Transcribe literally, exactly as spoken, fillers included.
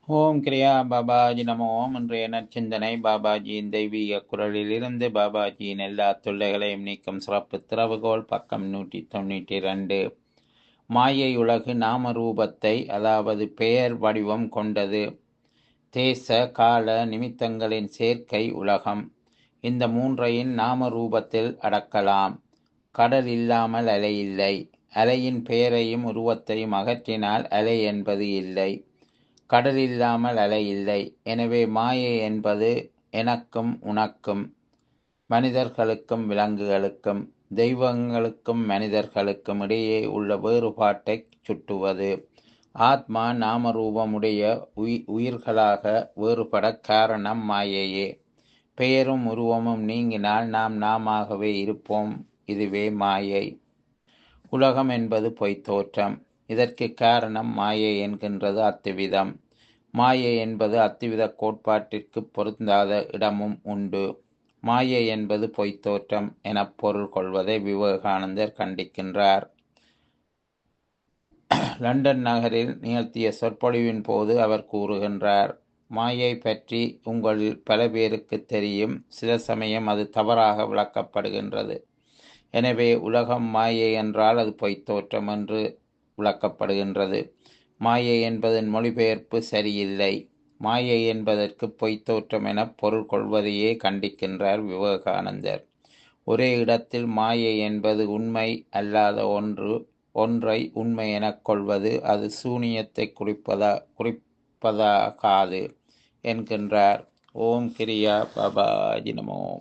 ஓம் கிரியா பாபாஜி நமோ ஓம். இன்றைய நற்சிந்தனை பாபாஜியின் தெய்வீக குரலிலிருந்து பாபாஜியின் எல்லா தொல்லைகளையும் நீக்கும் சிறப்பு திறவுகோல். பக்கம் நூற்றி தொண்ணூற்றி ரெண்டு. மாயை உலகு நாம ரூபத்தை, அதாவது பெயர் வடிவம் கொண்டது. தேச கால நிமித்தங்களின் சேர்க்கை உலகம். இந்த மூன்றையும் நாம ரூபத்தில் அடக்கலாம். கடல் இல்லாமல் அலை இல்லை. அலையின் பெயரையும் உருவத்தையும் அகற்றினால் அலை என்பது இல்லை. கடல் இல்லாமல் அலை இல்லை. எனவே மாயை என்பது எனக்கும் உனக்கும், மனிதர்களுக்கும் விலங்குகளுக்கும், தெய்வங்களுக்கும் மனிதர்களுக்கும் இடையே உள்ள வேறுபாட்டை சுட்டுவது. ஆத்மா நாமரூபமுடைய உயி உயிர்களாக வேறுபட காரணம் மாயையே. பெயரும் உருவமும் நீங்கினால் நாம் நாமாகவே இருப்போம். இதுவே மாயை. உலகம் என்பது பொய்த்தோற்றம். இதற்கு காரணம் மாயை என்கின்றது அத்துவிதம். மாயை என்பது அத்துவித கோட்பாட்டிற்கு பொருந்தாத இடமும் உண்டு. மாயை என்பது பொய்த்தோற்றம் எனப் பொருள் கொள்வதை விவேகானந்தர் கண்டிக்கின்றார். லண்டன் நகரில் நிகழ்த்திய சொற்பொழிவின் போது அவர் கூறுகின்றார், மாயை பற்றி உங்களில் பல பேருக்கு தெரியும். சில சமயம் அது தவறாக விளக்கப்படுகின்றது. எனவே உலகம் மாயை என்றால் அது பொய்த்தோற்றம் என்று விளக்கப்படுகின்றது. மாயை என்பதன் மொழிபெயர்ப்பு சரியில்லை. மாயை என்பதற்கு பொய்த்தோற்றம் என பொருள் கொள்வதையே கண்டிக்கின்றார் விவேகானந்தர். ஒரே இடத்தில் மாயை என்பது உண்மை அல்லாத ஒன்று ஒன்றை உண்மை எனக் கொள்வது அது சூனியத்தை குறிப்பதா குறிப்பதாகாது என்கின்றார். ஓம் கிரியா பாபாஜி நமோ.